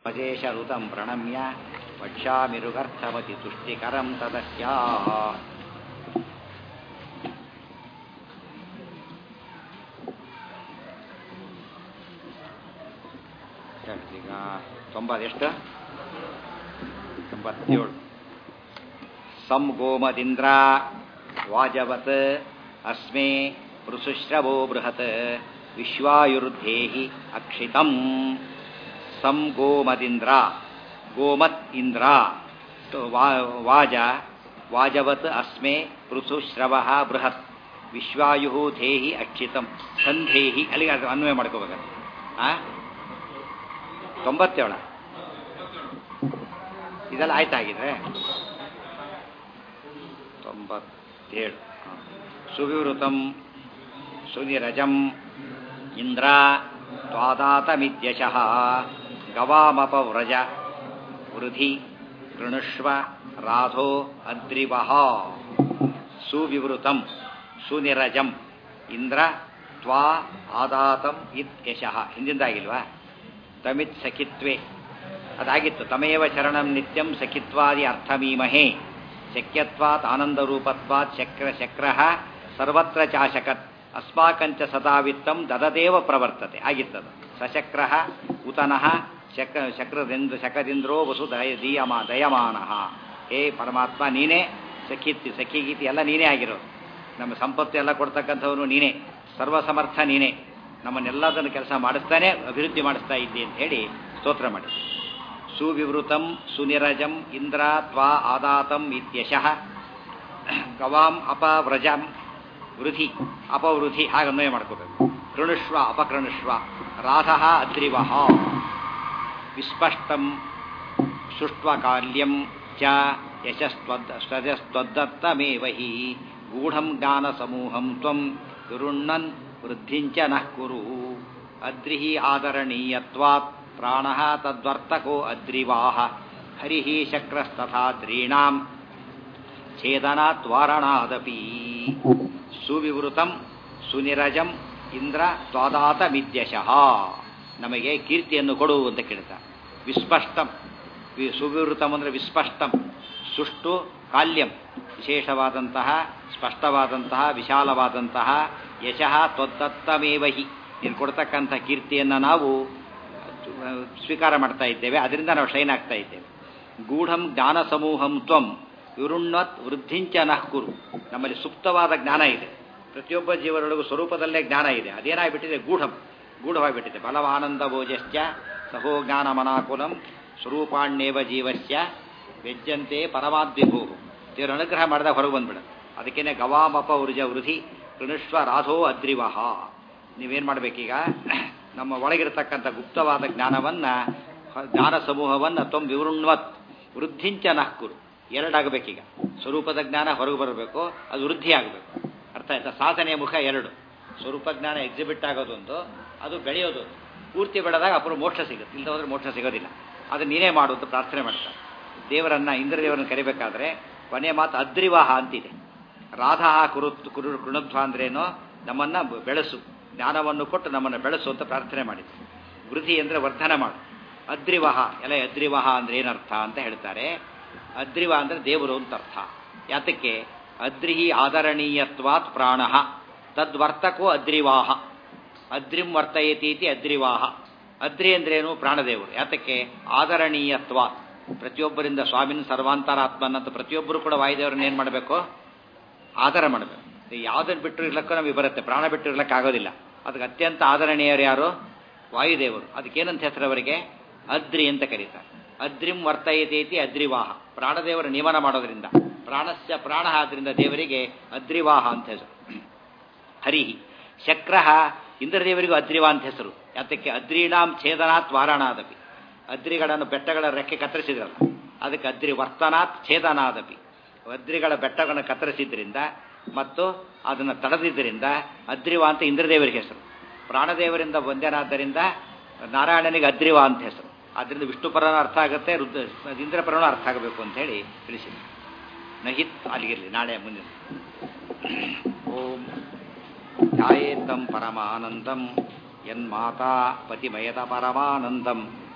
ಅಜೇಶರುತಂ ಪ್ರಣಮ್ಯ ವಕ್ಷ್ಯಾಮಿರುಗರ್ಥಮತಿ ತುಷ್ಟಿಕರಂ ತದಸ್ಯಾ. ಈಗ 90 97. ಸಂಗೋಮದಿಂದ್ರ ವಾಜವತ್ ಅಸ್ಮೇ ಪೃಸುಶ್ರವೋ ಬೃಹತ್ ವಿಶ್ವಾಯುರ್ಧೇಹಿ ಅಕ್ಷಿತಂ. ಸಂಗೋಮದಿಂದ್ರ ಗೋಮತ್ ಇಂದ್ರ ವಾಜವತ್ ಅಸ್ಮೇ ಪೃಸುಶ್ರವ ಬೃಹತ್ ವಿಶ್ವಾಯು ಧೇಹಿ ಅಕ್ಷಿತಂ ಸಂಧೇಹಿ. ಅಲ್ಲಿಗೆ ಅದು ಅನ್ವಯ ಮಾಡ್ಕೋಬೇಕು. 97 ಇದೆಲ್ಲ ಆಯ್ತಾಗಿದ್ರೆ 97. ಸುವಿವೃತಂ ಸುನಿರಜಂ ಇಂದ್ರ ತ್ವಾದಾತಮಿದ್ಯಶಃ ಗವಾಮಪವ್ರಜ ವೃಧಿ ಗೃಣುಷ್ವ ರಾಧೋ ಅದ್ರಿವಃ. ಸುವಿವೃತಂ ಸುನಿರಜಂ ಇಂದ್ರ ತ್ವಾ ಆದಾತಂ ಇತ್ಯಶಃ. ಹಿಂದಿಂದಾಗಿಲ್ವಾ? ತಮಿತ್ ಸಖಿತ್ವೇ ಅದಾಗಿತ್ತು. ತಮೇವ ಚರಣಂ ನಿತ್ಯಂ ಸಖಿತ್ವಾದಿ ಅರ್ಥಮೀಮಹೇ ಶಕ್ಯತ್ವಾತ್ ಆನಂದರೂಪತ್ವಾತ್ ಶಕ್ರಃ ಸರ್ವತ್ರ ಚಾಶಕತ್ ಅಸ್ಮಾಕಂಚ ಸದಾವಿತ್ತಂ ದದದೇವ ಪ್ರವರ್ತತೆ ಆಗಿತ್ತದು. ಸಶಕ್ರಃ ಉತನಃ ಶಕದಿಂದ್ರೋ ವಸು ದಯಮಾನಃ. ಹೇ ಪರಮಾತ್ಮ, ನೀನೇ ಸಖಿಗೀತಿ ಎಲ್ಲ ನೀನೇ ಆಗಿರೋದು. ನಮ್ಮ ಸಂಪತ್ತು ಎಲ್ಲ ಕೊಡ್ತಕ್ಕಂಥವನು ನೀನೇ, ಸರ್ವಸಮರ್ಥ ನೀನೇ, ನಮ್ಮನ್ನೆಲ್ಲದನ್ನು ಕೆಲಸ ಮಾಡಿಸ್ತಾನೆ, ಅಭಿವೃದ್ಧಿ ಮಾಡಿಸ್ತಾ ಇದ್ದಿ ಅಂತ ಹೇಳಿ ಸ್ತೋತ್ರ ಮಾಡಿ. ಸುವಿವೃತಂ ಸುನಿರಜಂ ಇಂದ್ರ ತ್ವಾ ಆದಾತಂ ಇತ್ಯಶಃ ಗವಾಂ ಅಪವ್ರಜಂ ವೃಧಿ ಅಪವೃಧಿ ಹಾಗನ್ವಯ ಮಾಡ್ಕೋಬೇಕು. ಕೃಣುಷ್ವ ಅಪಕೃಣುಷ್ವ ರಾಧಃ ಅದ್ರಿವಃ. ವಿಸ್ಪಷ್ಟಂ ಸುಷ್ಟ್ವಕಾಲ್ಯಂ ಚ ಯಶಸ್ತ್ವದತ್ತಮೇವ ಹಿ ಗೂಢಂ ಜ್ಞಾನಸಮೂಹಂ ತ್ವಂ ವಿರುಣ್ಣನ್ ವೃದ್ಧಿಂಚ ನಃ ಕುರು. ಅದ್ರಿಹಿ ಆದರಣೀಯತ್ವಾತ್ ಪ್ರಾಣಃ ತದ್ವರ್ತಕೋ ಅದ್ರಿವಾಹ ಹರಿಹಿ ಶಕ್ರಸ್ತಥಾದ್ರೀಣಾಂ ಛೇದನಾತ್ ವಾರಣಾದಪಿ. ಸುವಿವೃತಂ ಸುನಿರಜಂ ಇಂದ್ರ ತ್ವಾದಾತಮಿದ್ಯಶಃ. ನಮಗೆ ಕೀರ್ತಿಯನ್ನು ಕೊಡು ಅಂತ ಕೇಳ್ತಾ. ವಿಸ್ಪಷ್ಟಂ ಸುವಿವೃತಂ ಅಂದರೆ ವಿಸ್ಪಷ್ಟಂ, ಸುಷ್ಟು ಕಾಲ್ಯಂ ವಿಶೇಷವಾದಂತಹ ಸ್ಪಷ್ಟವಾದಂತಹ ವಿಶಾಲವಾದಂತಹ ಯಶಃ ತ್ವದತ್ತಮೇವಹಿ ನೀನು ಕೊಡ್ತಕ್ಕಂಥ ಕೀರ್ತಿಯನ್ನು ನಾವು ಸ್ವೀಕಾರ ಮಾಡ್ತಾ ಇದ್ದೇವೆ, ಅದರಿಂದ ನಾವು ಶೈನ್ ಆಗ್ತಾ ಇದ್ದೇವೆ. ಗೂಢಂ ಜ್ಞಾನ ಸಮೂಹಂ ತ್ವಂ ವಿರುಣ್ಣತ್ ವೃದ್ಧಿಂಚ ನಃ ಕುರು. ನಮ್ಮಲ್ಲಿ ಸುಪ್ತವಾದ ಜ್ಞಾನ ಇದೆ, ಪ್ರತಿಯೊಬ್ಬ ಜೀವನೊಳಗೂ ಸ್ವರೂಪದಲ್ಲೇ ಜ್ಞಾನ ಇದೆ. ಅದೇನಾಗಿಬಿಟ್ಟಿದೆ? ಗೂಢವಾಗಿಬಿಟ್ಟಿದೆ. ಬಲವಾನಂದ ಭೋಜಶ್ಚ ಸಹೋ ಜ್ಞಾನ ಮನಾಕುಲಂ ಸ್ವರೂಪಾಣ್ಯೇವ ಜೀವಸ್ಯ ವ್ಯಜ್ಯಂತೆ ಪರಮಾದ್ವಿಭೂ. ದೇವರ ಅನುಗ್ರಹ ಮಾಡಿದಾಗ ಹೊರಗೆ ಬಂದ್ಬಿಡೋದು. ಅದಕ್ಕೇನೆ ಗವಾಮಪ ಉರ್ಜ ವೃಧಿ ಕೃಣುಷ್ವ ರಾಧೋ ಅದ್ರಿವಃ. ನೀವೇನು ಮಾಡಬೇಕೀಗ? ನಮ್ಮ ಒಳಗಿರತಕ್ಕಂಥ ಗುಪ್ತವಾದ ಜ್ಞಾನವನ್ನು, ಜ್ಞಾನ ಸಮೂಹವನ್ನು ತ್ವಂ ವಿವೃಣ್ವತ್ ವೃದ್ಧಿಂಚ ನಃ ಕುರು. ಎರಡಾಗಬೇಕೀಗ. ಸ್ವರೂಪದ ಜ್ಞಾನ ಹೊರಗೆ ಬರಬೇಕು, ಅದು ವೃದ್ಧಿ ಆಗಬೇಕು. ಅರ್ಥ ಆಯ್ತಾ? ಸಾಧನೆಯ ಮುಖ ಎರಡು. ಸ್ವರೂಪ ಜ್ಞಾನ ಎಕ್ಸಿಬಿಟ್ ಆಗೋದೊಂದು, ಅದು ಬೆಳೆಯೋದು. ಪೂರ್ತಿ ಬೆಳೆದಾಗ ಅಪರ ಮೋಕ್ಷ ಸಿಗುತ್ತೆ, ಇಲ್ಲದ ಹೋದ್ರೆ ಮೋಕ್ಷ ಸಿಗೋದಿಲ್ಲ. ಅದನ್ನು ನೀನೇ ಮಾಡು ಅಂತ ಪ್ರಾರ್ಥನೆ ಮಾಡ್ತಾರೆ. ದೇವರನ್ನು, ಇಂದ್ರದೇವರನ್ನು ಕರಿಬೇಕಾದ್ರೆ ಕೊನೆಯ ಮಾತು ಅದ್ರಿವಾಹ ಅಂತಿದೆ. ರಾಧಾ ಕೃಣಧ್ವ ಅಂದ್ರೇನೋ ನಮ್ಮನ್ನು ಬೆಳೆಸು, ಜ್ಞಾನವನ್ನು ಕೊಟ್ಟು ನಮ್ಮನ್ನು ಬೆಳೆಸು ಅಂತ ಪ್ರಾರ್ಥನೆ ಮಾಡಿದ್ರು. ವೃದ್ಧಿ ಅಂದರೆ ವರ್ಧನೆ ಮಾಡು. ಅದ್ರಿವಾಹ ಅದ್ರಿವಾಹ ಅಂದ್ರೆ ಏನರ್ಥ ಅಂತ ಹೇಳ್ತಾರೆ. ಅದ್ರಿವ ಅಂದರೆ ದೇವರು ಅಂತ ಅರ್ಥ. ಯಾತಕ್ಕೆ? ಅದ್ರಿಹಿ ಆದರಣೀಯತ್ವಾತ್ ಪ್ರಾಣಃ ತದ್ವರ್ತಕೋ ಅದ್ರಿವಾಹ. ಅದ್ರಿಂ ವರ್ತಯತೀತಿ ಅದ್ರಿವಾಹ. ಅದ್ರಿ ಅಂದ್ರೇನು? ಪ್ರಾಣದೇವರು. ಯಾತಕ್ಕೆ? ಆದರಣೀಯತ್ವ. ಪ್ರತಿಯೊಬ್ಬರಿಂದ ಸ್ವಾಮಿನ ಸರ್ವಾಂತರಾತ್ಮನಂತ ಪ್ರತಿಯೊಬ್ಬರು ಕೂಡ ವಾಯುದೇವರನ್ನ ಏನು ಮಾಡಬೇಕು? ಆದರ ಮಾಡಬೇಕು. ಯಾವುದನ್ನು ಬಿಟ್ಟರು ಇರ್ಲಕ್ಕೂ ನಮಗೆ ಬರುತ್ತೆ, ಪ್ರಾಣ ಬಿಟ್ಟು ಇರ್ಲಕ್ಕಾಗೋದಿಲ್ಲ. ಅದಕ್ಕೆ ಅತ್ಯಂತ ಆದರಣೀಯರು ಯಾರು? ವಾಯುದೇವರು. ಅದಕ್ಕೇನಂತ ಹೆಸರು ಅವರಿಗೆ? ಅದ್ರಿ ಅಂತ ಕರೀತಾರೆ. ಅದ್ರಿಂ ವರ್ತಯತೇತಿ ಅದ್ರಿವಾಹ. ಪ್ರಾಣದೇವರ ನಿಯಮನ ಮಾಡೋದ್ರಿಂದ, ಪ್ರಾಣಸ್ಯ ಪ್ರಾಣ ಆದ್ರಿಂದ ದೇವರಿಗೆ ಅದ್ರಿವಾಹ ಅಂತ ಹೆಸರು. ಹರಿಹಿ ಶಕ್ರಃ ಇಂದ್ರದೇವರಿಗೂ ಅದ್ರಿವಾ ಅಂತ ಹೆಸರು. ಯಾತಕ್ಕೆ? ಅದ್ರೀಣಾಂ ಛೇದನಾತ್ ವಾರಣಾದಪಿ. ಅದ್ರಿಗಳನ್ನು ಬೆಟ್ಟಗಳ ರೆಕ್ಕೆ ಕತ್ತರಿಸಿದ್ರಲ್ಲ, ಅದಕ್ಕೆ ಅದ್ರಿ ವರ್ತನಾತ್ ಛೇದನಾದಪಿ. ಅದ್ರಿಗಳ ಬೆಟ್ಟಗಳನ್ನು ಕತ್ತರಿಸಿದ್ರಿಂದ ಮತ್ತು ಅದನ್ನು ತಡೆದಿದ್ದರಿಂದ ಅದ್ರಿವಾ ಅಂತ ಇಂದ್ರದೇವರಿಗೆ ಹೆಸರು. ಪ್ರಾಣದೇವರಿಂದ ಒಂದೇನಾದ್ದರಿಂದ ನಾರಾಯಣನಿಗೆ ಅದ್ರಿವಾ ಅಂತ ಹೆಸರು. ಆದ್ದರಿಂದ ವಿಷ್ಣುಪರನೂ ಅರ್ಥ ಆಗುತ್ತೆ, ಇಂದ್ರಪರನೂ ಅರ್ಥ ಆಗಬೇಕು ಅಂತ ಹೇಳಿ ತಿಳಿಸಿದೆ. ನಹಿತ್ ಅಲ್ಲಿಗಿರಲಿ, ನಾಳೆ ಮುಂದಿನ. ಓಂ ಧ್ಯಾಯೇತ್ತಂ ಪರಮಾನಂದಂ ಯನ್ಮಾತಾ ಪತಿಮಯದ ಪರಮಾನಂದಂ